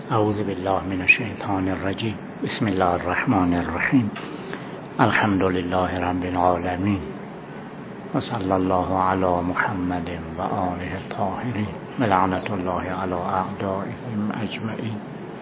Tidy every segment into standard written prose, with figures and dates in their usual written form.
اعوذ بالله من الشیطان الرجیم. بسم الله الرحمن الرحیم. الحمد لله رب العالمین و صلی الله علی محمد و آله الطاهرین و لعنت الله علی اعدائهم اجمعین.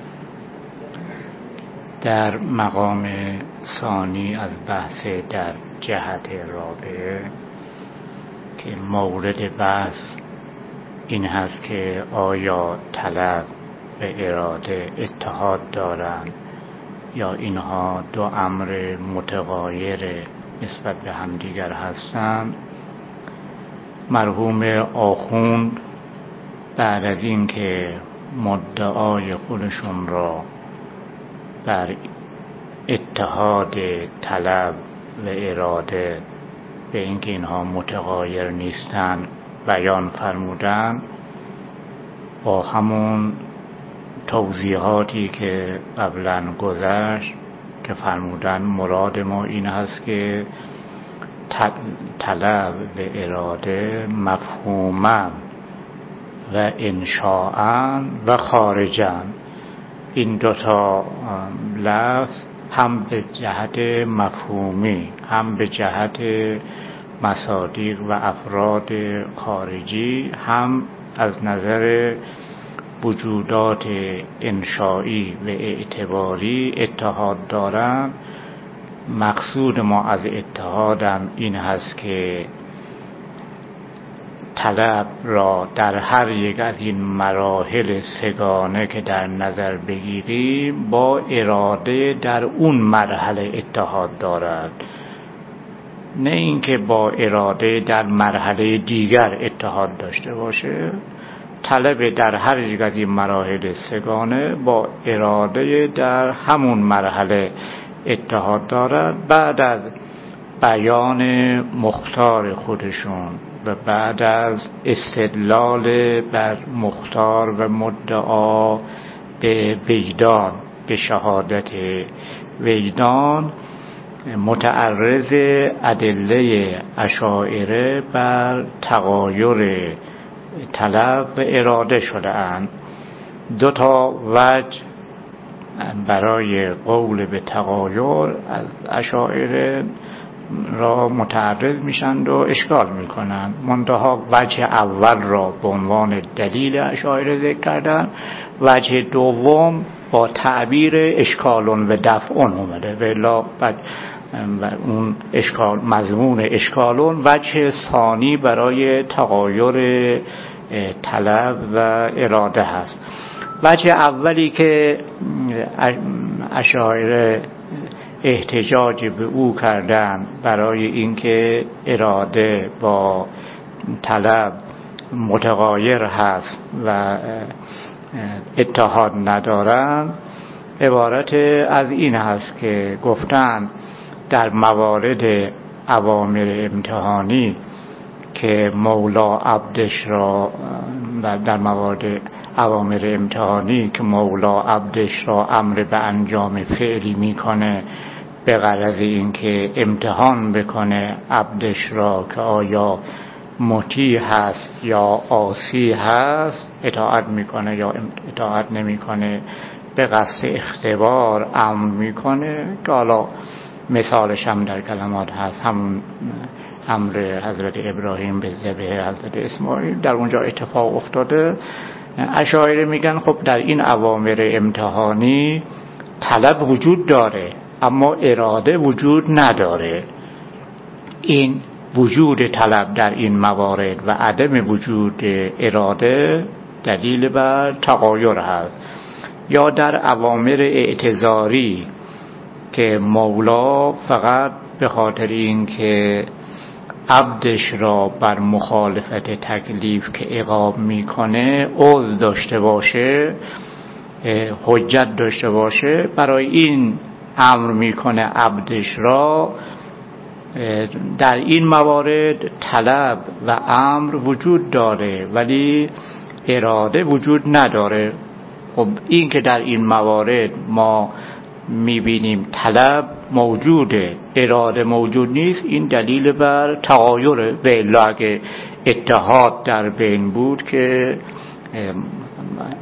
در مقام ثانی از بحث در جهت رابعه که مورد بحث این هست که آیا طلب و اراده اتحاد دارند یا اینها دو امر متغایر نسبت به همدیگر هستند. مرحوم آخوند بعد از این که مدعای خودشون را بر اتحاد طلب و اراده به اینکه اینها متغایر نیستند بیان فرمودند، با همون توضیحاتی که قبلا گذشت که فرمودن مراد ما این هست که طلب و اراده مفهوما و انشاءا و خارجا، این دوتا لفظ هم به جهت مفهومی هم به جهت مصادیق و افراد خارجی هم از نظر وجودات انشایی و اعتباری اتحاد دارند. مقصود ما از اتحادم این هست که طلب را در هر یک از این مراحل سگانه که در نظر بگیریم با اراده در اون مرحله اتحاد دارد، نه اینکه با اراده در مرحله دیگر اتحاد داشته باشه. طلب در هر یک از این مراحل سگانه با اراده در همون مرحله اتحاد دارد. بعد از بیان مختار خودشون و بعد از استدلال بر مختار و مدعا به وجدان، به شهادت وجدان، متعرض ادله اشاعره بر تغایر طلب و اراده شده اند. دو تا وجه برای قول به تغایر از اشاعره را متعرض میشند و اشکال میکنند. منتها وجه اول را به عنوان دلیل اشاعره ذکر کردن، وجه دوم با تعبیر اشکالون و دفعون اومده و اون اشکال مضمون اشکالون وجه ثانی برای تغایر طلب و اراده هست. وجه اولی که اشاعره احتجاج به او کردن برای اینکه اراده با طلب متغایر هست و اتحاد ندارند، عبارت از این هست که گفتن در موارد اوامر امتحانی که مولا عبدش را در موارد اوامر امتحانی که مولا عبدش را امر به انجام فعلی میکنه به غرض اینکه امتحان بکنه عبدش را که آیا مطیع هست یا عاصی هست، اطاعت میکنه یا اطاعت نمیکنه، به قصد اختبار امر میکنه که حالا مثالش هم در کلمات هست، هم امر حضرت ابراهیم به ذبح حضرت اسماعیل در اونجا اتفاق افتاده. اشاعره میگن خب در این اوامر امتحانی طلب وجود داره اما اراده وجود نداره. این وجود طلب در این موارد و عدم وجود اراده دلیل بر تغایر هست. یا در اوامر اعتذاری که مولا فقط به خاطر اینکه عبدش را بر مخالفت تکلیف که عقاب میکنه عذر داشته باشه، حجت داشته باشه، برای این امر میکنه عبدش را. در این موارد طلب و امر وجود داره ولی اراده وجود نداره. خب این که در این موارد ما میبینیم طلب موجوده اراده موجود نیست، این دلیل بر تغایره. و الا اگه اتحاد در بین بود که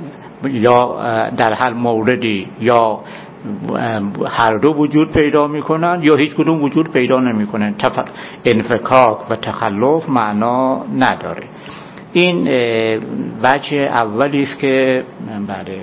یا در هر موردی یا هر دو وجود پیدا میکنن یا هیچ کدوم وجود پیدا نمیکنن. انفکاک و تخلف معنا نداره. این وجه اولی است که بله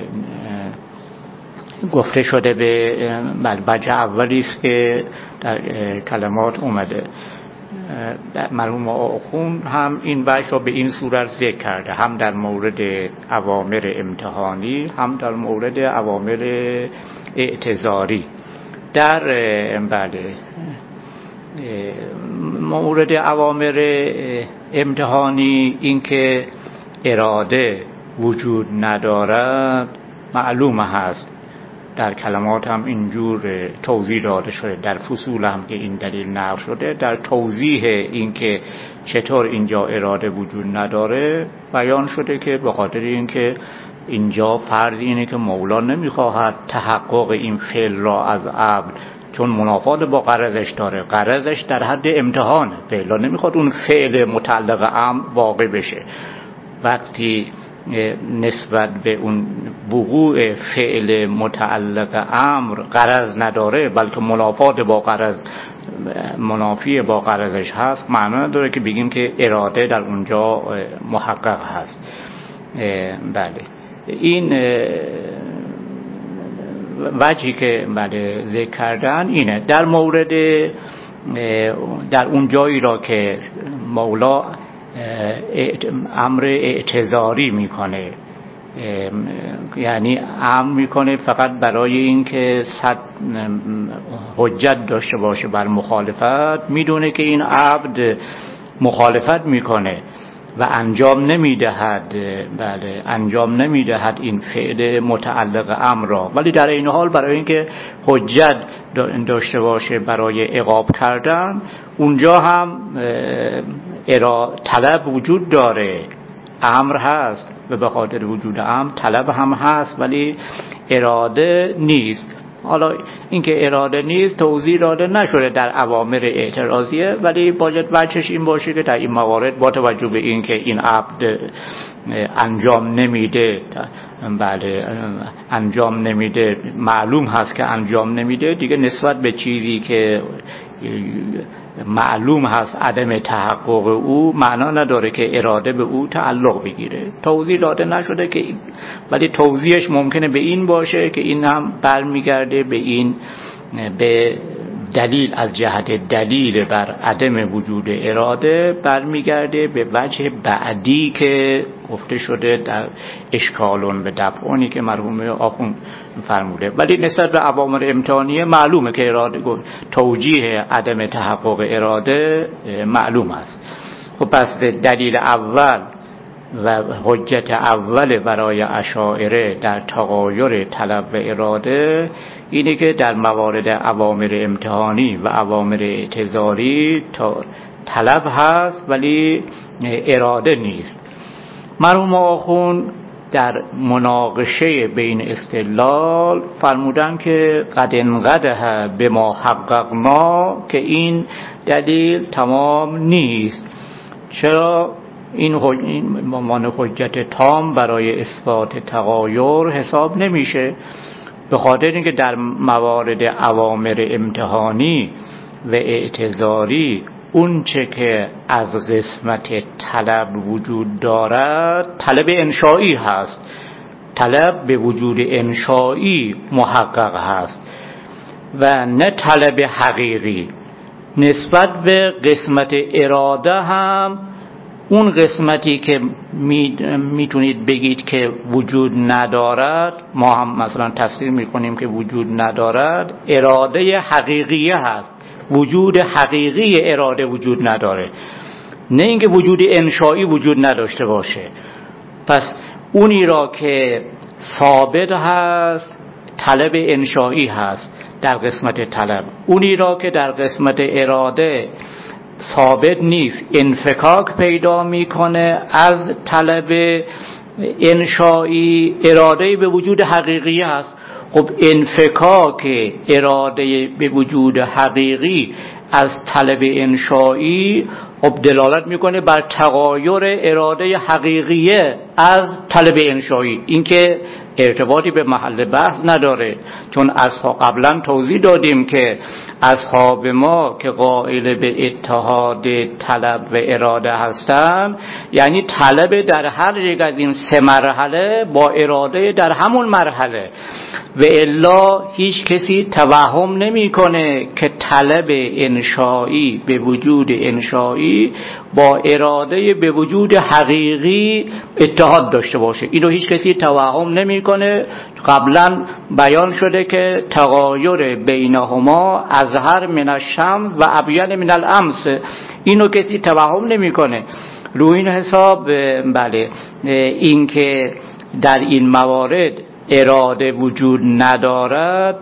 گفته شده به وجه اولی است که در کلمات اومده. مرحوم آخوند هم این وجه را به این صورت ذکر کرده، هم در مورد اوامر امتحانی هم در مورد اوامر اعتذاری. در بله مورد اوامر امتحانی این که اراده وجود ندارد معلوم هست، در کلمات هم اینجور توضیح داده شده، در فصول هم که این دلیل نقل شده. در توضیح این که چطور اینجا اراده وجود نداره بیان شده که به خاطر این که اینجا فرض اینه که مولا نمیخواهد تحقق این فعل را از عبد، چون منافات با غرضش داره، غرضش در حد امتحانه، فعلا نمیخواد اون فعل متعلق امر واقع بشه. وقتی نسبت به اون وقوع فعل متعلق امر غرض نداره بلکه منافات با غرض، منافی با غرضش هست، معنا نداره که بگیم که اراده در اونجا محقق هست. بله این وجهی که بله ذکر کردن اینه. در مورد در اون جایی را که مولا امر اعتذاری میکنه، یعنی امر میکنه فقط برای این که حجت داشته باشه بر مخالفت، میدونه که این عبد مخالفت میکنه و انجام نمیدهد، بله انجام نمیدهد این فعل متعلق امر را، ولی در این حال برای اینکه حجت داشته باشه برای عقاب کردن، اونجا هم طلب وجود داره، امر هست و به خاطر وجود امر طلب هم هست ولی اراده نیست. حالا اینکه اراده نیست توضیح داده نشده در اوامر اعتراضیه، ولی باید وجهش این باشه که در این موارد با توجه به این که این عبد انجام نمیده، بله انجام نمیده، معلوم هست که انجام نمیده، دیگه نسبت به چیزی که معلوم هست عدم تحقق او معنا نداره که اراده به او تعلق بگیره. توضیح داده نشده که ولی توضیحش ممکنه به این باشه که این هم برمیگرده به این، به دلیل، از جهت دلیل بر عدم وجود اراده برمیگرده به وجه بعدی که گفته شده در اشکالون به دفعونی که مرحوم آخوند فرموده. ولی نسبت به اوامر امتحانیه معلومه که اراده توجیه عدم تحقق اراده معلوم است. خب پس دلیل اول و حجت اول برای اشاعره در تغایر طلب و اراده اینه که در موارد اوامر امتحانی و اوامر اعتذاری طلب هست ولی اراده نیست. مرحوم آخوند در مناقشه بین استدلال فرمودن که قد انقدح به ما حققنا، که این دلیل تمام نیست. چرا؟ این عنوان حجت تام برای اثبات تغایر حساب نمیشه، به خاطر اینکه در موارد اوامر امتحانی و اعتذاری اون چه که از قسمت طلب وجود دارد طلب انشایی هست، طلب به وجود انشایی محقق هست و نه طلب حقیقی. نسبت به قسمت اراده هم اون قسمتی که میتونید بگید که وجود ندارد، ما هم مثلا تصدیق میکنیم که وجود ندارد، اراده حقیقیه هست. وجود حقیقی اراده وجود نداره، نه اینکه وجود انشایی وجود نداشته باشه. پس اونی را که ثابت هست طلب انشایی هست در قسمت طلب، اونی را که در قسمت اراده ثابت نیست انفکاک پیدا میکنه از طلب انشایی، اراده به وجود حقیقی هست. خب انفکاک اراده به وجود حقیقی از طلب انشایی خب دلالت میکنه بر تغایر اراده حقیقیه از طلب انشایی. اینکه ارتباطی به محل بحث نداره، چون قبلا توضیح دادیم که اصحاب ما که قائل به اتحاد طلب و اراده هستن، یعنی طلب در هر یک از این سه مرحله با اراده در همون مرحله، و الا هیچ کسی توهم نمیکنه که طلب انشایی به وجود انشایی با اراده به وجود حقیقی اتحاد داشته باشه. اینو هیچ کسی توهم نمیکنه. قبلا بیان شده که تغایر بینهما اظهر من الشمس و ابین من الامس، اینو کسی توهم نمیکنه. روی این حساب بله، این که در این موارد اراده وجود ندارد،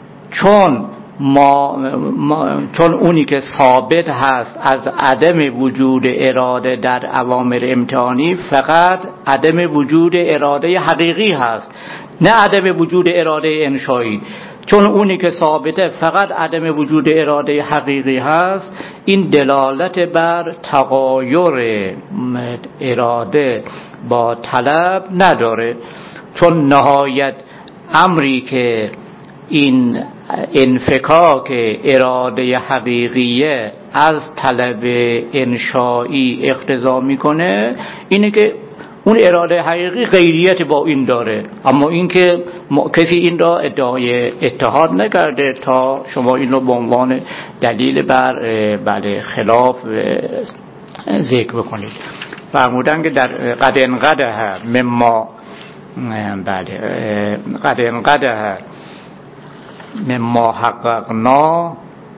چون اونی که ثابت هست از عدم وجود اراده در اوامر امتحانی فقط عدم وجود اراده حقیقی هست، نه عدم وجود اراده انشایی. چون اونی که ثابته فقط عدم وجود اراده حقیقی هست، این دلالت بر تغایر اراده با طلب نداره. چون نهایت امری که این انفکاک اراده حقیقیه از طلب انشایی اقتضا میکنه، اینه که اون اراده حقیقی غیریت با این داره. اما این که کسی این را ادعای اتحاد نکرده تا شما این رو به عنوان دلیل بر بله خلاف ذکر بکنید. فرمودن که در قد انقدح مما بله قد انقدح مما حققنا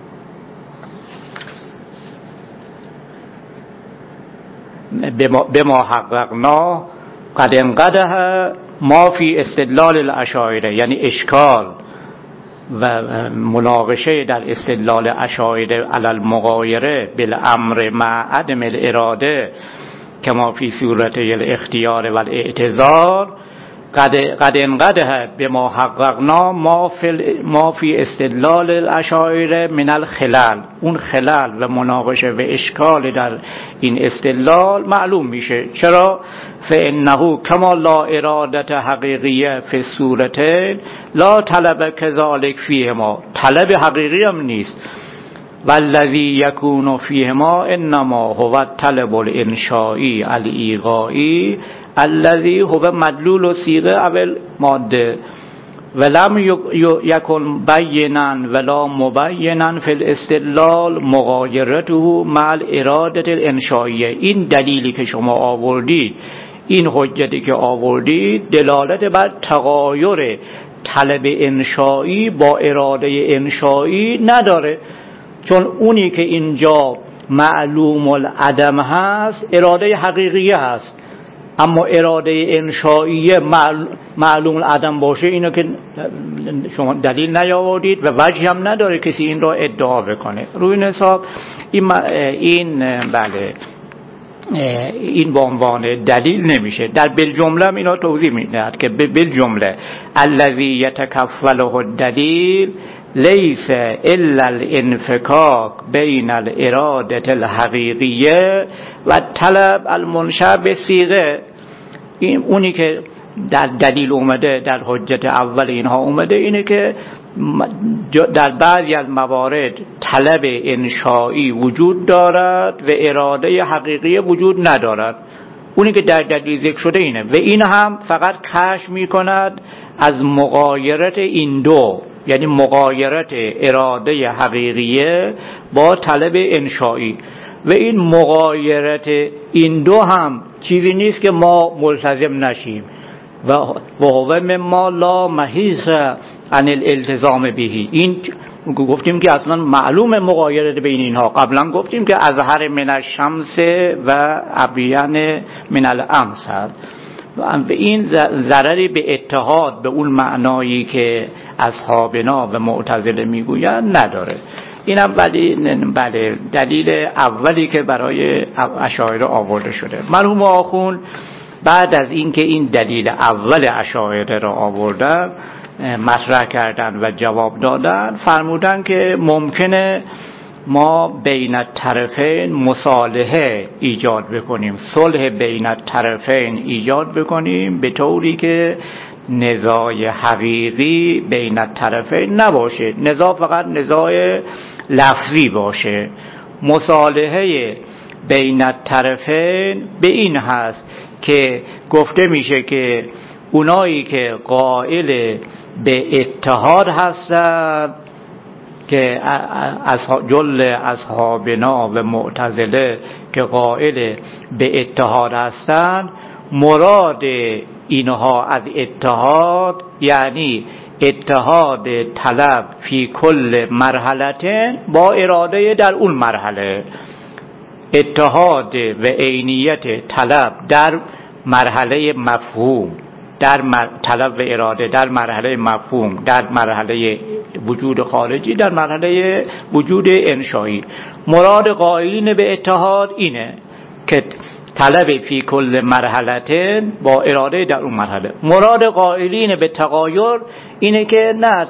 بما حققنا قد انقدح ما فی استدلال الاشاعره، یعنی اشکال و مناقشه در استدلال اشاعره علی المغایره بالامر مع عدم الاراده کما فی صورت الاختیار و الاعتذار. قد انقدح بما حققنا ما فی استدلال الاشاعره من الخلال، اون خلال و مناقشه و اشکال در این استدلال معلوم میشه. چرا؟ فانه کما لا اراده حقیقیه فی صورتین لا طلب کذالک فیهما، طلب حقیقی هم نیست. والذی یکون فیهما انما هو الطلب الانشائی الایغائی الذی هو مدلول و صیغه اول ماده ولم یکن بینا ولا مبینا فی الاستدلال مغایرته مع الاراده الانشائیه. این دلیلی که شما آوردید، این حجتی که آوردید، دلالت بر تغایر طلب انشایی با اراده انشایی نداره. چون اونی که اینجا معلوم العدم هست اراده حقیقیه هست، اما اراده انشائیه معلوم العدم باشه، اینو که شما دلیل نیاوردید و وجه هم نداره کسی این را ادعا بکنه. روی این حساب این بله این به عنوان دلیل نمیشه. در بالجمله هم اینا توضیح میدهد که بالجمله الذی یتکفله الدلیل لیس الا الانفکاک بین الاراده الحقیقیه و طلب المنشأ به صیغه. این اونی که در دلیل اومده، در حجت اول اینها اومده، اینه که در بعضی از موارد طلب انشایی وجود دارد و اراده حقیقی وجود ندارد. اونی که در دلیل ذکر شده اینه، و این هم فقط کشف میکند از مغایرت این دو، یعنی مغایرت اراده حقیقیه با طلب انشایی. و این مغایرت این دو هم چیزی نیست که ما ملتزم نشیم. و هو مما لا محیص عن الالتزام بهی. این گفتیم که اصلا معلوم مغایرت بین اینها. قبلا گفتیم که اظهر من الشمس و ابین من الامس هست. و این ضرری به اتحاد به اون معنایی که اصحابنا و معتزله میگویند نداره. اینم بله دلیل اولی که برای اشاعره آورده شده. مرحوم آخوند بعد از اینکه این دلیل اول اشاعره را آوردن، مطرح کردن و جواب دادن، فرمودن که ممکنه ما بین الطرفین مصالحه ایجاد بکنیم، صلح بین الطرفین ایجاد بکنیم، به طوری که نزاع حقیقی بین الطرفین نباشه، نزاع فقط نزاع لفظی باشه. مصالحه بین الطرفین به این هست که گفته میشه که اونایی که قائل به اتحاد هستند که جل اصحابنا و معتزله که قائل به اتحاد هستند، مراد اینها از اتحاد یعنی اتحاد طلب فی کل مرحله با اراده در اون مرحله، اتحاد و عینیت طلب در مرحله مفهوم، در طلب و اراده در مرحله مفهوم، در مرحله وجود خارجی، در مرحله وجود انشایی. مراد قائلین به اتحاد اینه که طلب فی کل مرحله با اراده در اون مرحله. مراد قائلین به تغایر اینه که نه،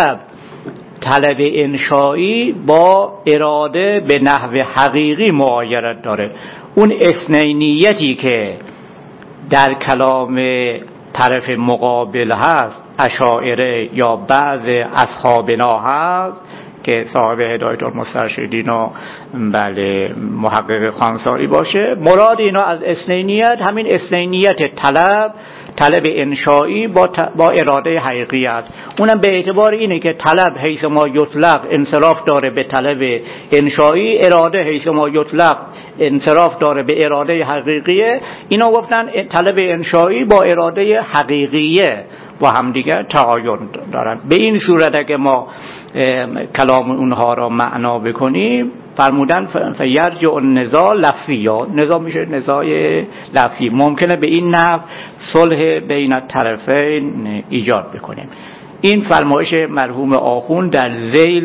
طلب انشایی با اراده به نحو حقیقی مغایرت داره. اون اثنینیتی که در کلام طرف مقابل هست، اشاعره یا بعض اصحابنا هست که صاحب هدایت المسترشدین و بله محقق خانساری باشه، مراد اینا از اثنینیت همین اثنینیت طلب انشایی با اراده حقیقی است. اونم به اعتبار اینه که طلب حیث ما یطلق انصراف داره به طلب انشایی، اراده حیث ما یطلق انصراف داره به اراده حقیقیه. اینا گفتن طلب انشایی با اراده حقیقیه و همدیگر تغایر دارن. به این صورت اگه ما کلام اونها را معنا بکنیم، فرمودن فیرجع النزاع لفظی، یا نزاع میشه نزاع لفظی، ممکنه به این نحو صلح بین الطرفین ایجاد بکنیم. این فرمایش مرحوم آخوند در ذیل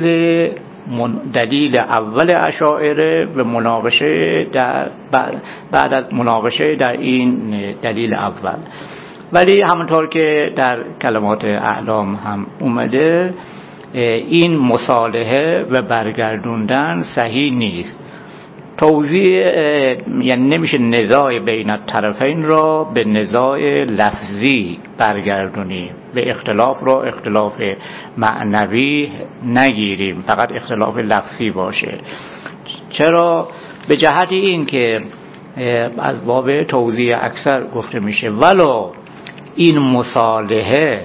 دلیل اول اشاعره و مناقشه در بعد از مناقشه در این دلیل اول. ولی همونطور که در کلمات اعلام هم اومده، این مصالحه و برگردوندن صحیح نیست. توضیح یعنی نمیشه نزاع بین الطرفین را به نزاع لفظی برگردونیم، به اختلاف را اختلاف معنوی نگیریم، فقط اختلاف لفظی باشه. چرا؟ به جهت این که از باب توضیح اکثر گفته میشه ولو این مصالحه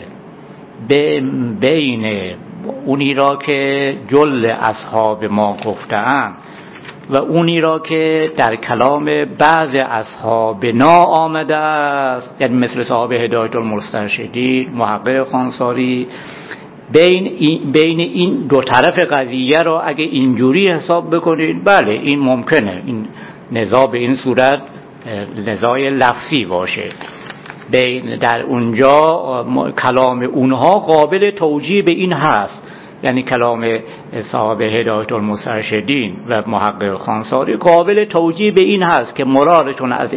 بین اونی را که جل اصحاب ما گفتند و اونی را که در کلام بعض اصحابنا آمده است، یعنی مثل صاحب هدایت المسترشدین، محقق خانساری، بین این دو طرف قضیه را اگه اینجوری حساب بکنید، بله این ممکنه، این نزاع به این صورت نزاع لفظی باشه. در اونجا کلام اونها قابل توجیه به این هست، یعنی کلام صاحب هدایت المسترشدین و محقق خانساری قابل توجیه به این هست که مرادشون از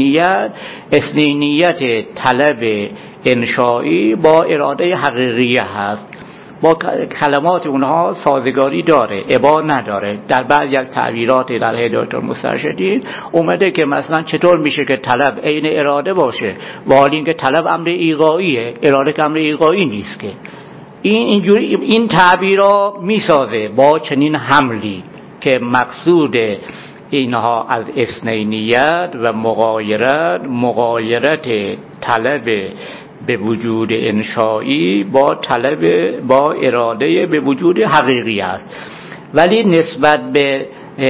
اثنینیت طلب انشایی با اراده حقیقی هست. با کلمات اونها سازگاری داره، ابا نداره. در بعضی از تعبیرات در هدایت المسترشدین اومده که مثلا چطور میشه که طلب عین اراده باشه، و حال این که طلب امر ایغاییه، اراده که امر ایغایی نیست که. اینجوری این تعبیرها میسازه با چنین حملی که مقصود اینها از اثنینیت و مغایرت طلب به وجود انشایی با اراده به وجود حقیقی است. ولی نسبت به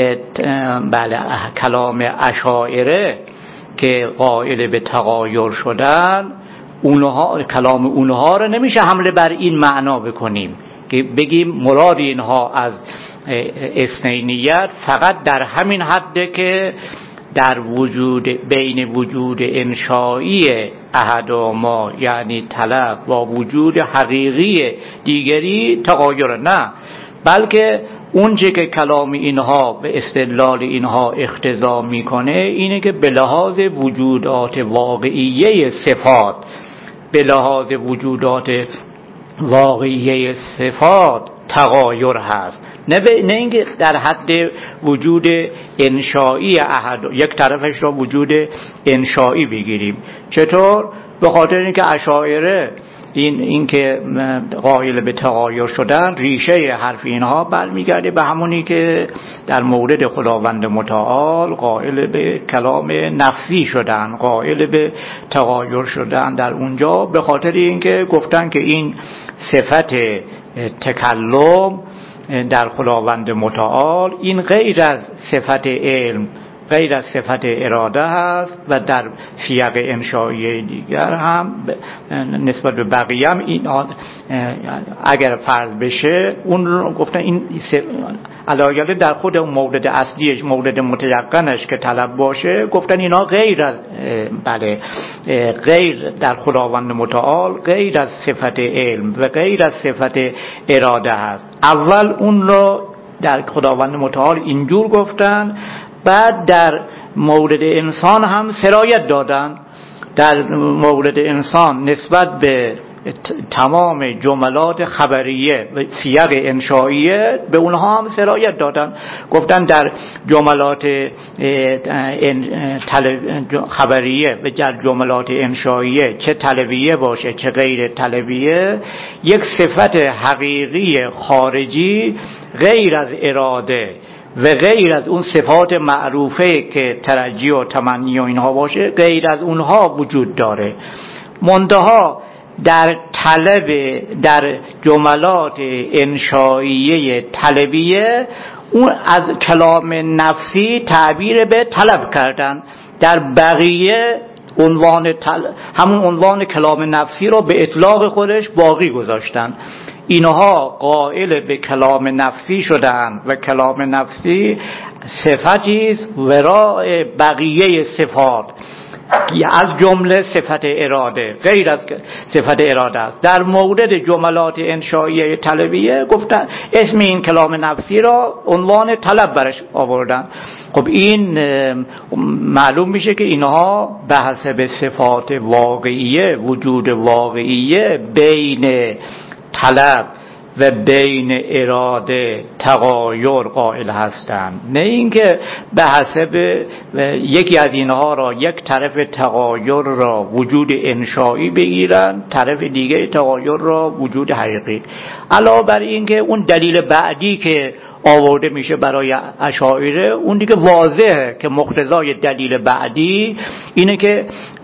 کلام اشاعره که قائل به تغایر شدن، کلام اونها رو نمیشه حمله بر این معنا بکنیم که بگیم مراد اینها از اثنینیت فقط در همین حده که در بین وجود انشایی احدهما یعنی طلب با وجود حقیقی دیگری تغایر، نه، بلکه اونچه که کلام اینها به استدلال اینها اقتضا میکنه اینه که به لحاظ وجودات واقعیه صفات، به لحاظ وجودات واقعیه صفات تغایر هست، نه اینکه در حد وجود انشایی یک طرفش را وجود انشایی بگیریم. چطور؟ به خاطر اینکه اشاعره این که قائل به تغایر شدن، ریشه حرف اینها برمیگرده به همونی که در مورد خداوند متعال قائل به کلام نفسی شدن، قائل به تغایر شدن در اونجا، به خاطر اینکه گفتن که این صفت تکلم در خداوند متعال این غیر از صفت علم، غیر از صفت اراده هست و در سیاق انشایی دیگر هم نسبت به بقیه هم این اگر فرض بشه اون رو گفتن این علاوه در خود مورد اصلیش، مورد متیقنش که طلب باشه، گفتن اینا غیر از غیر در خداوند متعال غیر از صفت علم و غیر از صفت اراده هست. اول اون رو در خداوند متعال اینجور گفتن، بعد در مورد انسان هم سرایت دادن. در مورد انسان نسبت به تمام جملات خبریه و سیاق انشائیه به اونها هم سرایت دادن. گفتن در جملات خبریه و در جملات انشائیه چه طلبیه باشه چه غیر طلبیه، یک صفت حقیقی خارجی غیر از اراده و غیر از اون صفات معروفه که ترجی و تمنی و اینها باشه، غیر از اونها وجود داره. منتها در طلب، در جملات انشائیه طلبیه، اون از کلام نفسی تعبیر به طلب کردن. در بقیه همون عنوان کلام نفسی رو به اطلاق خودش باقی گذاشتن. اینها قائل به کلام نفسی شدن و کلام نفسی صفتی وراء بقیه صفات، از جمله صفت اراده، غیر از صفت اراده است. در مورد جملات انشائیه طلبیه گفتن اسم این کلام نفسی را عنوان طلب برش آوردن. خب این معلوم میشه که اینها به حسب صفات واقعیه، وجود واقعیه بین طلب و بین اراده تغایر قائل هستند، نه اینکه به حسب یکی از اینها را، یک طرف تغایر را وجود انشایی بگیرن، طرف دیگه تغایر را وجود حقیقی. علاوه بر این که اون دلیل بعدی که آورده میشه برای اشاعره، اون دیگه واضحه که مقتضای دلیل بعدی اینه که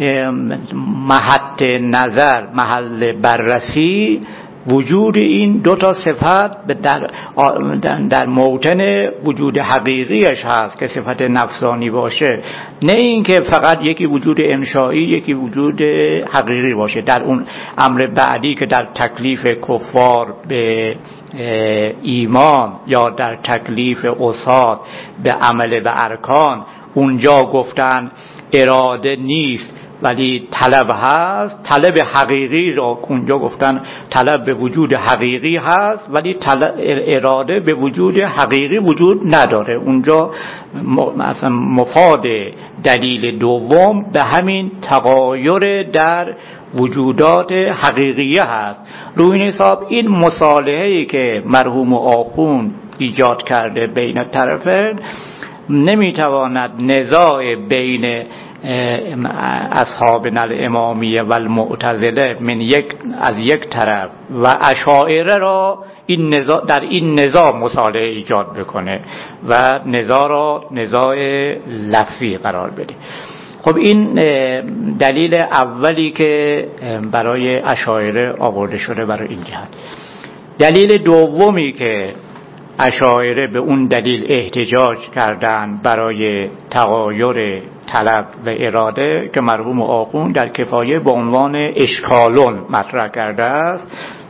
محط نظر، محل بررسی وجود این دو تا صفت در موطن وجود حقیقیش هست که صفت نفسانی باشه، نه اینکه فقط یکی وجود انشایی یکی وجود حقیقی باشه. در اون امر بعدی که در تکلیف کفار به ایمان یا در تکلیف عصات به عمل به ارکان، اونجا گفتن اراده نیست ولی طلب هست، طلب حقیقی را اونجا گفتن طلب به وجود حقیقی هست ولی اراده به وجود حقیقی وجود نداره. اونجا مثلا مفاد دلیل دوم به همین تغایر در وجودات حقیقیه هست. روی این حساب این مصالحه‌ای که مرحوم آخوند ایجاد کرده بین طرفین نمیتواند نزاع بین اصحابنا الامامیه و المعتزله از یک طرف و اشاعره را در این نزاع مصالحه ایجاد بکنه و نزاع را نزاع لفظی قرار بده. خب این دلیل اولی که برای اشاعره آورده شده برای این جهت. دلیل دومی که اشاعره به اون دلیل احتجاج کردن برای تغایر طلب و اراده که مرحوم آخوند در کفایه به عنوان اشکالون مطرح کرده است،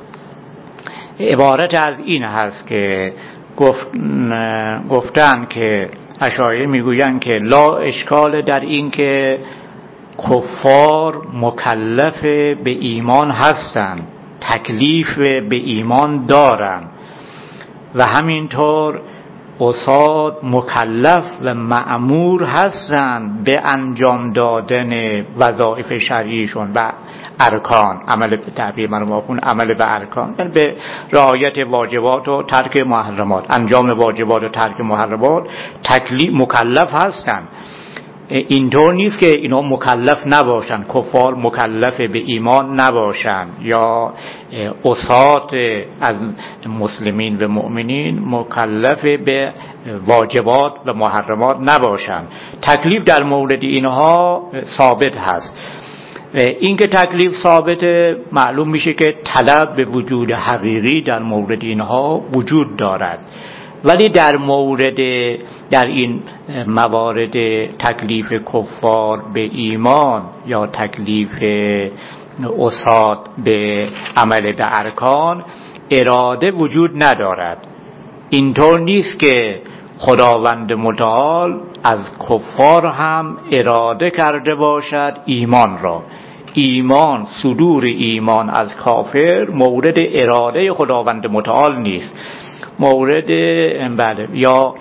عبارت از این هست که گفتن که اشاعره میگویند که لا اشکال در این که کفار مکلف به ایمان هستند، تکلیف به ایمان دارند و همینطور عصات مکلف و مأمور هستند به انجام دادن وظایف شرعیشون و ارکان، عمل به تعبیر مرحوم عمل به ارکان، یعنی به رعایت واجبات و ترک محرمات، انجام واجبات و ترک محرمات تکلیف مکلف هستند. اینطور نیست که اینا مکلف نباشن، کفار مکلف به ایمان نباشن یا عصات از مسلمین و مؤمنین مکلف به واجبات و محرمات نباشن. تکلیف در مورد اینها ثابت هست. این که تکلیف ثابته معلوم میشه که طلب به وجود حقیقی در مورد اینها وجود دارد، ولی در این موارد تکلیف کفار به ایمان یا تکلیف عصات به عمل به ارکان اراده وجود ندارد. اینطور نیست که خداوند متعال از کفار هم اراده کرده باشد ایمان را. ایمان، صدور ایمان از کافر مورد اراده خداوند متعال نیست. مورد یا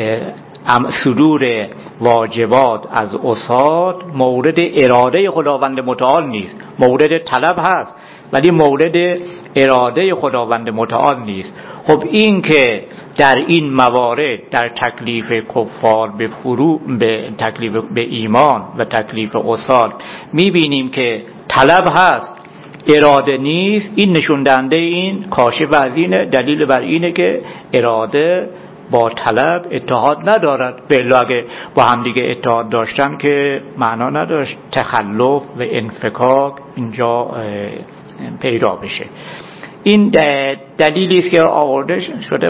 صدور واجبات از عصات مورد اراده خداوند متعال نیست. مورد طلب هست ولی مورد اراده خداوند متعال نیست. خب این که در این موارد در تکلیف کفار به تکلیف به ایمان و تکلیف عصات میبینیم که طلب هست اراده نیست، این نشون دهنده این کاشف از اینه، دلیل بر اینه که اراده با طلب اتحاد ندارد. بله اگه با همدیگه اتحاد داشتن که معنا نداشت تخلف و انفکاک اینجا پیدا بشه. این دلیلی است که آورده شده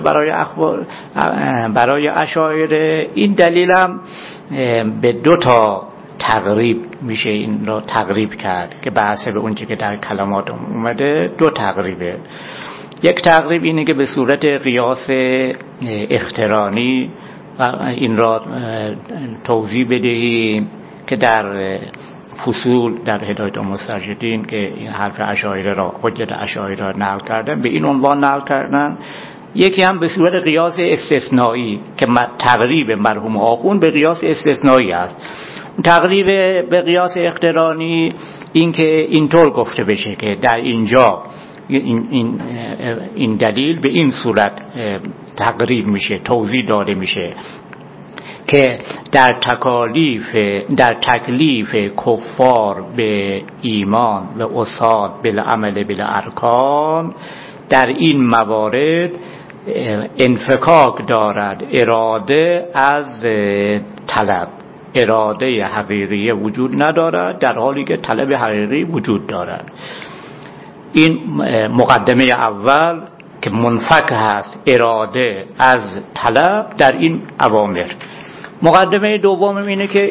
برای اشاعره. این دلیل هم به دو تا تقریب میشه این رو تقریب کرد که بحث به اونچه که در کلمات اومده دو تقریبه. یک تقریب اینه که به صورت قیاس اقترانی این را توضیح بدهیم که در فصول در هدایت المسترشدین که این حرف اشاعره را حجت اشاعره را نقل کردن به این عنوان نقل کردن. یکی هم به صورت قیاس استثنایی که تقریب مرحوم آخوند به قیاس استثنایی است. تقریب به قیاس اقترانی این که اینطور گفته بشه که در اینجا این دلیل به این صورت تقریب میشه، توضیح داده میشه که در تکلیف کفار به ایمان و عصات بالعمل بالارکان در این موارد انفکاک دارد اراده از طلب. اراده حقیقی وجود ندارد در حالی که طلب حقیقی وجود دارد. این مقدمه اول که منفک هست اراده از طلب در این اوامر. مقدمه دوم اینه که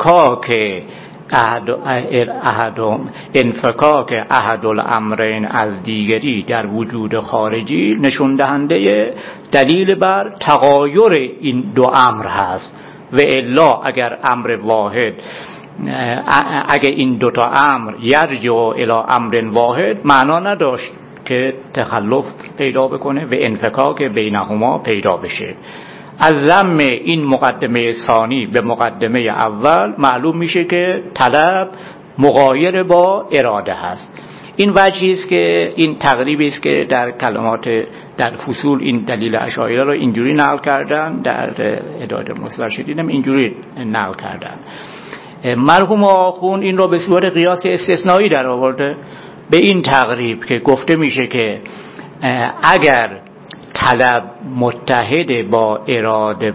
انفکاک احد الامرین از دیگری در وجود خارجی نشون دهنده دلیل بر تغایر این دو امر هست. و الا اگر امر واحد، اگر این دوتا امر یرجع الی امر واحد معنا نداشت که تخلف پیدا بکنه و انفکاک بینهما پیدا بشه. از ضم این مقدمه ثانی به مقدمه اول معلوم میشه که طلب مغایر با اراده هست. این وجهی است که این تقریبی است که در کلمات در فصول این دلیل اشاعره رو اینجوری نقل کردن، در هدایت المسترشدین هم اینجوری نقل کردن. مرحوم آخوند این رو به صورت قیاس استثنایی در آورده به این تقریب که گفته میشه که اگر طلب متحد با اراده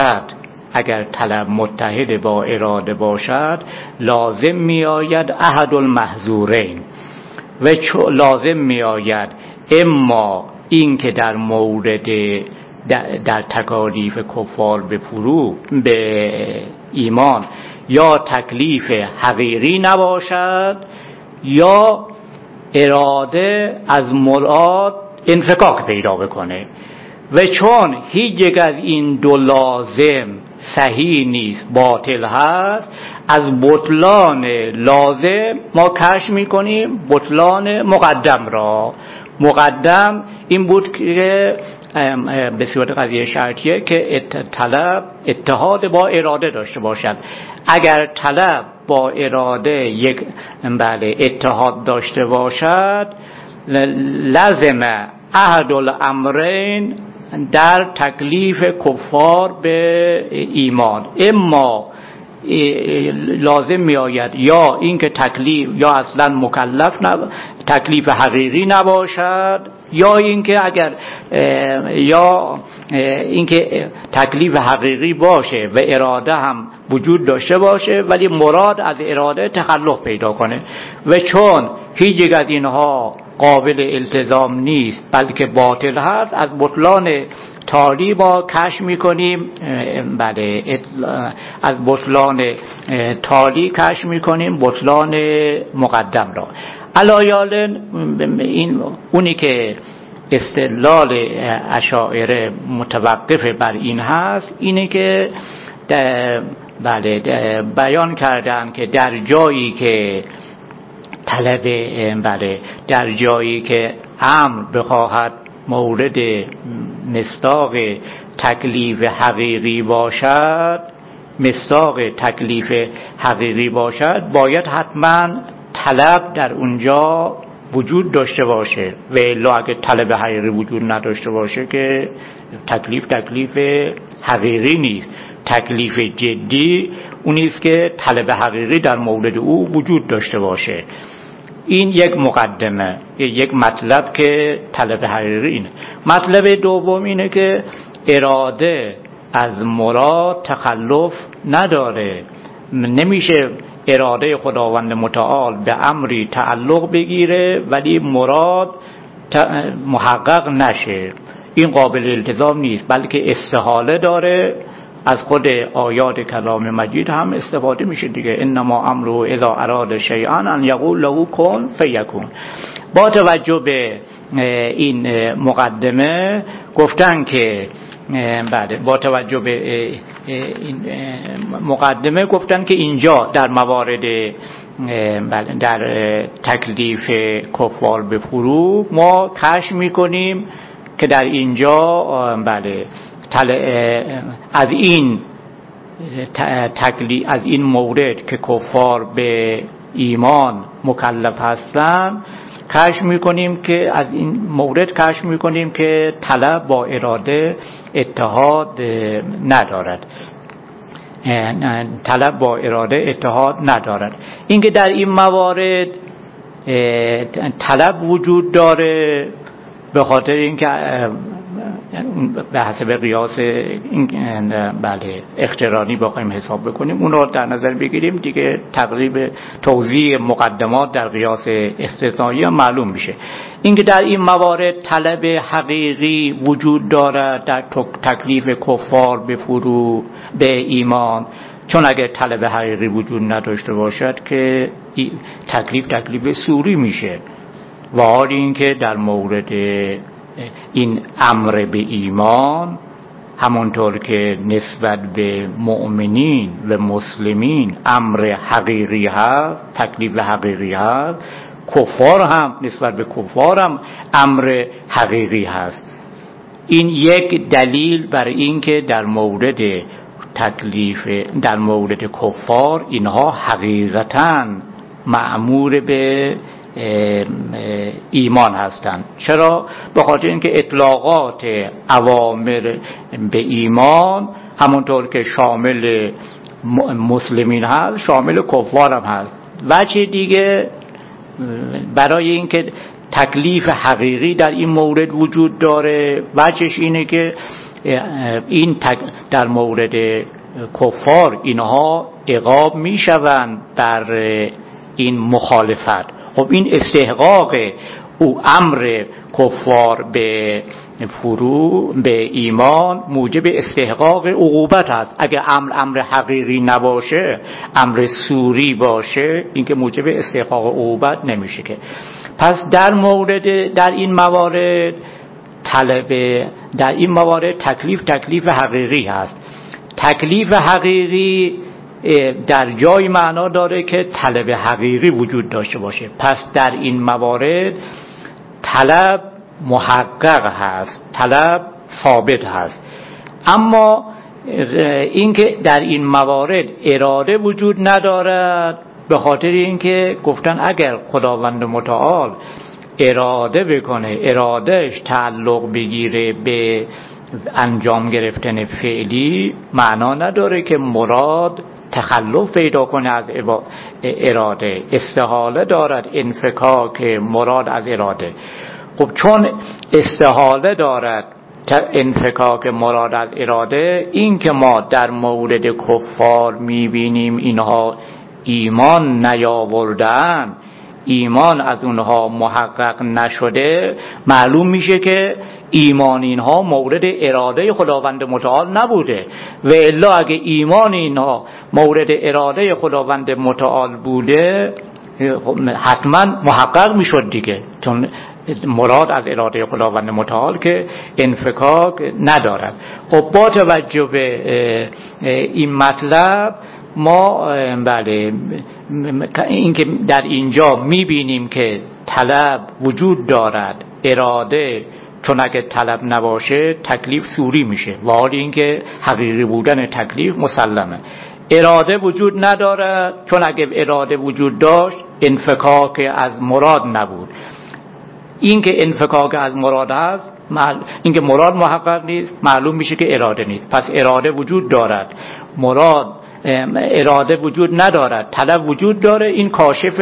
باشد لازم می آید احد المحظورین و لازم می آید اما این که در مورد در تکالیف کفار به ایمان یا تکلیف حقیقی نباشد یا اراده از مراد انفکاک پیدا بکنه. و چون هیچ یک از این دو لازم صحیح نیست، باطل هست، از بطلان لازم ما کشف میکنیم بطلان مقدم را. مقدم این بود که به صورت قضیه شرطیه که طلب اتحاد با اراده داشته باشد. اگر طلب با اراده اتحاد داشته باشد لازم احد الامرین در تکلیف کفار به ایمان اما لازم می آید یا اینکه تکلیف یا اصلا مکلف تکلیف حقیقی نباشد، یا اینکه اگر یا اینکه تکلیف حقیقی باشه و اراده هم وجود داشته باشه ولی مراد از اراده تخلف پیدا کنه. و چون هیچ یک از اینها قابل التزام نیست بلکه باطل هست، از بطلان تالی ما کشف میکنیم، بله، از بطلان تالی کشف میکنیم بطلان مقدم را. علایالن این اونی که استدلال اشاعره متوقف بر این هست اینه که بله بیان کردن که در جایی که طلب در جایی که امر بخواهد مورد مصداق تکلیف حقیقی باشد، باید حتما طلب در اونجا وجود داشته باشه، و الا اگه طلب حقیقی وجود نداشته باشه که تکلیف حقیقی نیست. تکلیف جدی اونیست که طلب حقیقی در مورد او وجود داشته باشه. این یک مقدمه، یک مطلب که طلب حقیقی اینه. مطلب دوم اینه که اراده از مراد تخلف نداره. نمیشه اراده خداوند متعال به امری تعلق بگیره ولی مراد محقق نشه. این قابل التزام نیست، بلکه استحاله داره. از خود آیات کلام مجید هم استفاده میشه دیگه. انما امره اذا اراد شیئا ان یقول له کن فیکون. با توجه به این مقدمه گفتن که اینجا در موارد در تکلیف کفار به فروغ ما کشف میکنیم که در اینجا از این مورد که کفار به ایمان مکلف هستند کشف میکنیم که از این مورد کشف میکنیم که طلب با اراده اتحاد ندارد. اینکه در این موارد طلب وجود داره به خاطر اینکه به حسب قیاس اقترانی بخوایم حساب بکنیم اون رو در نظر بگیریم دیگه، تقریب توضیح مقدمات در قیاس استثنایی معلوم میشه. اینکه در این موارد طلب حقیقی وجود دارد در تکلیف کفار به ایمان، چون اگر طلب حقیقی وجود نداشته باشد که تکلیف سوری میشه. و حال اینکه در مورد این امر به ایمان همونطور که نسبت به مؤمنین و مسلمین امر حقیقی هست، تکلیف حقیقی هست، کفار هم نسبت به کفار هم امر حقیقی هست. این یک دلیل بر این که در مورد کفار اینها حقیقتاً مأمور به ایمان هستند. چرا؟ به خاطر اینکه اطلاقات اوامر به ایمان همونطور که شامل مسلمین هست شامل کفار هم هست. وجه دیگه برای اینکه تکلیف حقیقی در این مورد وجود داره، وجهش اینه که این در مورد کفار اینها عقاب میشوند در این مخالفت. خب این استحقاق او امر کفار به ایمان موجب استحقاق عقوبت است. اگه امر حقیقی نباشه، امر سوری باشه، این که موجب استحقاق عقوبت نمیشه که. پس در این موارد تکلیف حقیقی هست. تکلیف حقیقی در جای معنا داره که طلب حقیقی وجود داشته باشه. پس در این موارد طلب محقق هست، طلب ثابت هست. اما اینکه در این موارد اراده وجود ندارد به خاطر اینکه گفتن اگر خداوند متعال اراده بکنه، ارادهش تعلق بگیره به انجام گرفتن فعلی، معنا نداره که مراد تخلف پیدا کنه از اراده، استحاله دارد انفکاک مراد از اراده. خب چون استحاله دارد انفکاک مراد از اراده، این که ما در مورد کفار میبینیم اینها ایمان نیاوردن، ایمان از اونها محقق نشده، معلوم میشه که ایمان اینها مورد اراده خداوند متعال نبوده. و الا اگه ایمان اینها مورد اراده خداوند متعال بوده حتما محقق میشد دیگه، چون مراد از اراده خداوند متعال که انفکاک ندارد. خب با توجه به این مطلب ما بله این که در اینجا میبینیم که طلب وجود دارد، اراده چون اگه طلب نباشه تکلیف سوری میشه، و حال این که حقیقی بودن تکلیف مسلمه. اراده وجود ندارد، چون اگه اراده وجود داشت انفکاک از مراد نبود. این که انفکاک از مراد هست، این که مراد محقق نیست، معلوم میشه که اراده نیست. پس اراده وجود دارد، اراده وجود ندارد، طلب وجود داره. این کاشف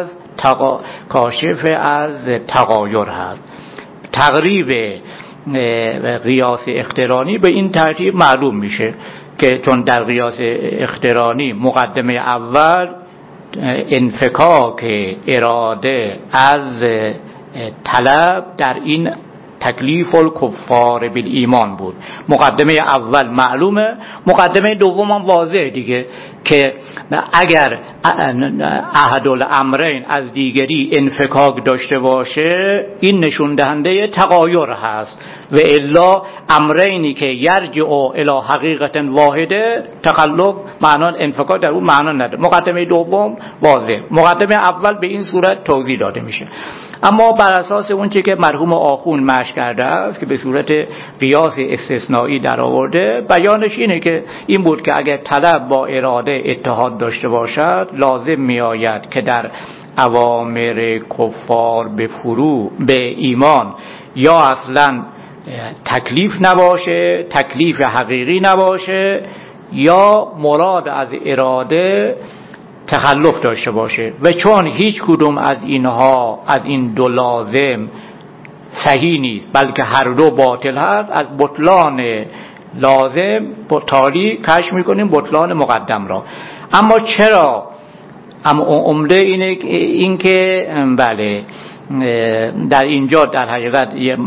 از تغایر هست. تقریب قیاس اقترانی به این ترتیب معلوم میشه که چون در قیاس اقترانی مقدمه اول انفکاک اراده از طلب در این تکلیف الکفار بالایمان بود. مقدمه اول معلومه، مقدمه دوم هم واضحه دیگه که اگر احد الامرین از دیگری انفکاک داشته باشه این نشون دهنده تغایر هست، و الا امرینی که یرجع الی حقیقت واحده تخلف معنا انفکاک در اون معنا نداره. مقدمه دوم واضح، مقدمه اول به این صورت توضیح داده میشه. اما بر اساس اون چه که مرحوم آخوند مشی کرده است که به صورت قیاس استثنایی در آورده، بیانش اینه که این بود که اگر طلب با اراده اتحاد داشته باشد لازم می آید که در اوامر کفار به ایمان یا اصلا تکلیف نباشه، تکلیف حقیقی نباشه، یا مراد از اراده تخلف داشته باشه. و چون هیچ کدوم از اینها، از این دو لازم صحیح نیست بلکه هر دو باطل هست، از بطلان لازم تالی کشف میکنیم بطلان مقدم را. اما چرا؟ اما عمده این که بله در اینجا در حقیقت یه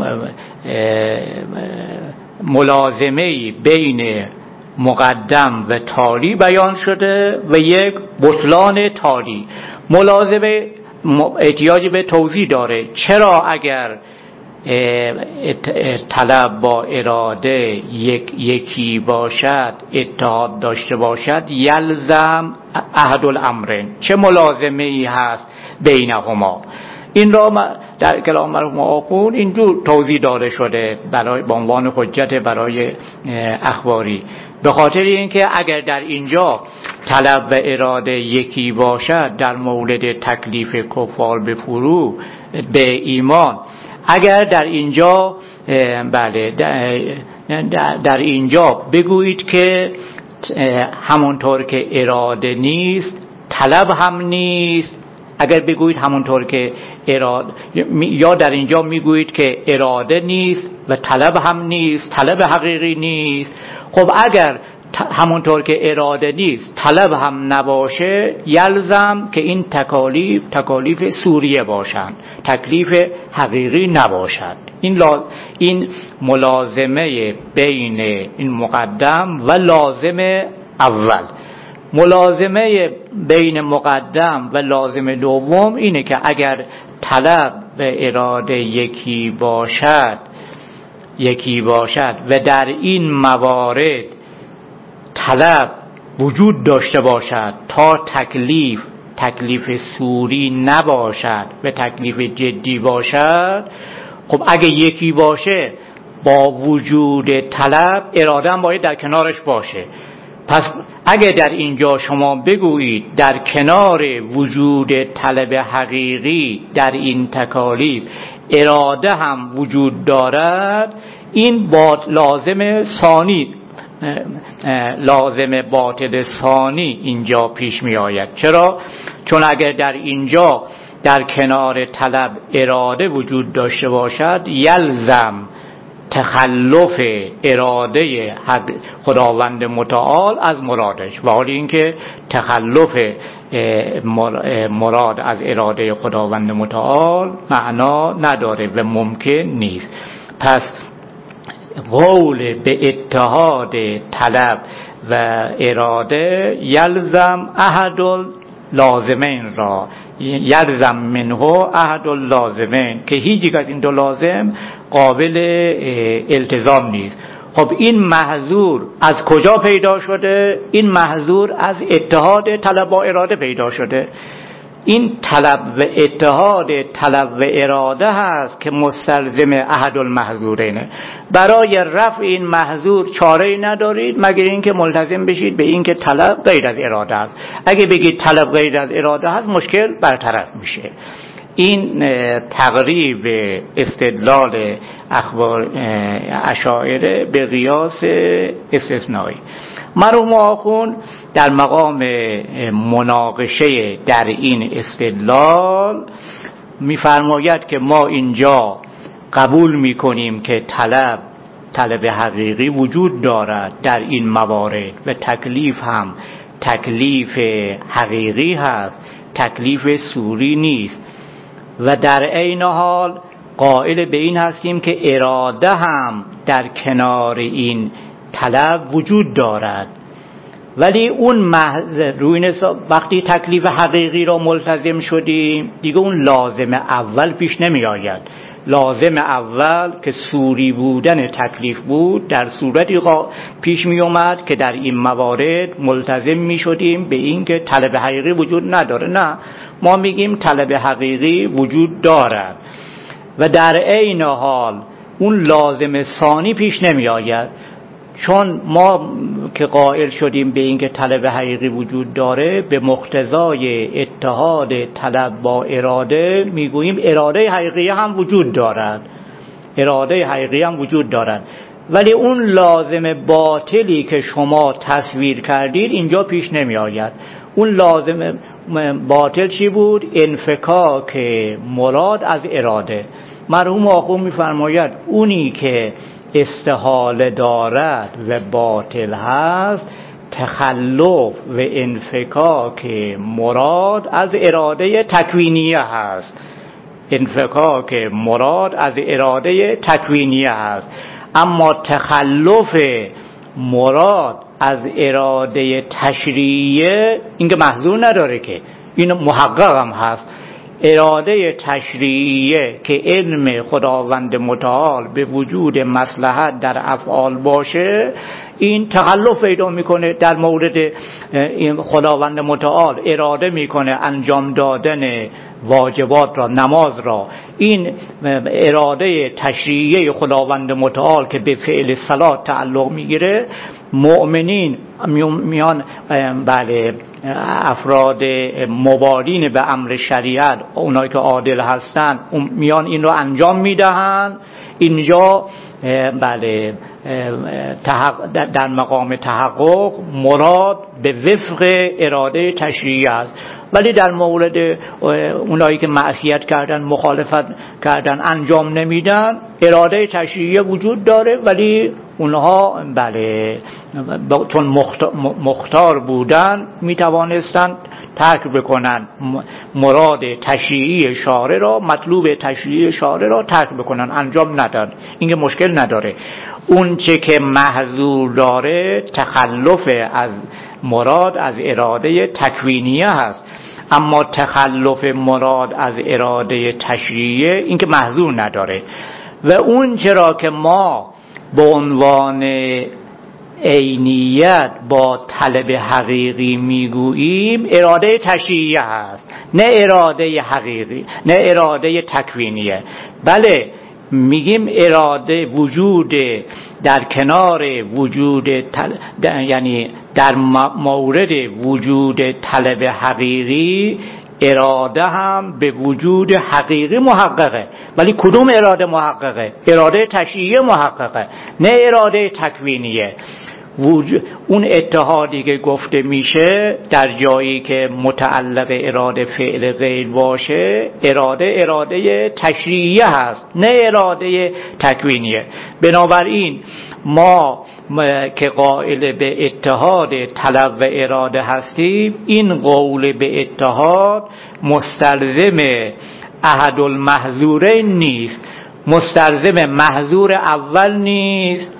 ملازمه‌ای بین مقدم و تالی بیان شده و یک بطلان تالی. ملازمه احتیاج به توضیح داره. چرا اگر طلب با اراده یکی باشد، اتحاد داشته باشد، یلزم احد الامرین، چه ملازمه ای هست بینهما؟ این را در کلام مرحوم آخوند اینجور توضیح داده شده برای به عنوان حجت برای اخباری، به خاطر اینکه اگر در اینجا طلب و اراده یکی باشد در مورد تکلیف کفار به ایمان، اگر در اینجا بله در اینجا بگویید که همونطور که اراده نیست طلب هم نیست، اگر بگویید همونطور که اراده، یا در اینجا میگویید که اراده نیست و طلب هم نیست، طلب حقیقی نیست. خب اگر همونطور که اراده نیست طلب هم نباشه، یلزم که این تکالیف سوریه باشند، تکلیف حقیقی نباشد. این ملازمه بین این مقدم و لازم اول. ملازمه بین مقدم و لازم دوم اینه که اگر طلب و اراده یکی باشد و در این موارد طلب وجود داشته باشد تا تکلیف سوری نباشد و تکلیف جدی باشد، خب اگه یکی باشه با وجود طلب، اراده هم باید در کنارش باشه. پس اگه در اینجا شما بگویید در کنار وجود طلب حقیقی در این تکالیف اراده هم وجود دارد، این با لازم ثانی لازم باطل ثانی اینجا پیش می آید. چرا؟ چون اگر در اینجا در کنار طلب اراده وجود داشته باشد یلزم تخلف اراده خداوند متعال از مرادش، و حالی اینکه تخلف مراد از اراده خداوند متعال معنا نداره و ممکن نیست. پس قول به اتحاد طلب و اراده یلزم احد لازمین را، یلزم منه احد لازمین، که هیچ یک از این دو لازم قابل التزام نیست. خب این محظور از کجا پیدا شده؟ این محظور از اتحاد طلب با اراده پیدا شده. این طلب و اتحاد طلب و اراده هست که مستلزم احد المحظورینه. برای رفع این محظور چاره‌ای ندارید مگر اینکه ملتزم بشید به اینکه طلب غیر از اراده است. اگه بگید طلب غیر از اراده هست مشکل برطرف میشه. این تقریب استدلال اخبار اشاعره به قیاس استثنایی. مرحوم آخوند در مقام مناقشه در این استدلال می‌فرماید که ما اینجا قبول می‌کنیم که طلب حقیقی وجود دارد در این موارد و تکلیف هم تکلیف حقیقی هست، تکلیف صوری نیست، و در عین حال قائل به این هستیم که اراده هم در کنار این طلب وجود دارد. ولی اون روی وقتی تکلیف حقیقی را ملتزم شدیم دیگه اون لازم اول پیش نمی آید. لازم اول که صوری بودن تکلیف بود در صورتی پیش می اومد که در این موارد ملتزم می شدیم به این که طلب حقیقی وجود نداره. نه، ما میگیم طلب حقیقی وجود دارد و در عین حال اون لازم ثانی پیش نمی آید، چون ما که قائل شدیم به این که طلب حقیقی وجود داره به مقتضای اتحاد طلب با اراده میگوییم اراده حقیقی هم وجود دارد، اراده حقیقی هم وجود دارد، ولی اون لازم باطلی که شما تصویر کردید اینجا پیش نمی آید. اون لازم باطل چی بود؟ انفکاک مراد از اراده. مرحوم آخوند می‌فرماید اونی که استحاله دارد و باطل هست تخلف و انفکاک مراد از اراده تکوینیه هست. انفکاک مراد از اراده تکوینیه هست، اما تخلف مراد از اراده تشریعیه این که محظور نداره، که این محقق هم هست. اراده تشریعیه که علم خداوند متعال به وجود مصلحت در افعال باشه این تخلف پیدا میکنه. در مورد خداوند متعال اراده میکنه انجام دادن واجبات را، نماز را، این اراده تشریعی خداوند متعال که به فعل صلات تعلق میگیره، مؤمنین میان بله افراد مبارین به امر شریعت، اونایی که عادل هستن میان این رو انجام میدهن. اینجا بله در مقام تحقق مراد به وفق اراده تشریعی است، ولی در مورد اونایی که معصیت کردن، مخالفت کردن، انجام نمیدن، اراده تشریعی وجود داره، ولی اونها بله چون مختار بودن میتوانستند ترک بکنن مراد تشریعی شارع را، مطلوب تشریعی شارع را ترک بکنن، انجام ندن. این که مشکل نداره. اون چه که محظور داره تخلف از مراد از اراده تکوینیه هست، اما تخلف مراد از اراده تشریعیه این که محظور نداره. و اون چرا که ما به عنوان عینیت با طلب حقیقی میگوییم اراده تشریعی هست، نه اراده حقیقی، نه اراده تکوینیه. بله میگیم اراده وجود در کنار وجود یعنی در مورد وجود طلب حقیقی اراده هم به وجود حقیقی محققه، ولی کدوم اراده محققه؟ اراده تشریعی محققه، نه اراده تکوینیه. اون اتحادی که گفته میشه در جایی که متعلق اراده فعل غیر باشه، اراده تشریعیه هست، نه اراده تکوینیه. بنابراین ما که قائل به اتحاد طلب و اراده هستیم، این قول به اتحاد مستلزم احد المحظورین نیست، مستلزم محظور اول نیست،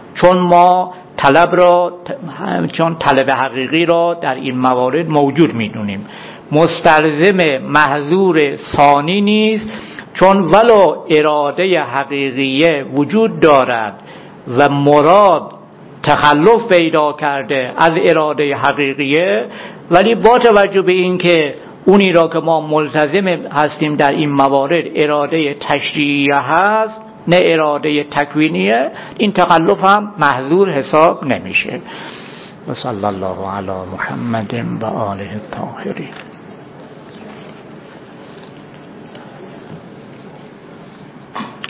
چون طلب حقیقی را در این موارد موجود میدونیم. مستلزم محظور ثانی نیست، چون ولو اراده حقیقیه وجود دارد و مراد تخلف پیدا کرده از اراده حقیقیه، ولی با توجه به این که اونی را که ما ملتزم هستیم در این موارد اراده تشریعیه هست نه اراده تکوینیه، این تخلف هم محظور حساب نمیشه. و صلی الله علی محمد و آله الطاهرین.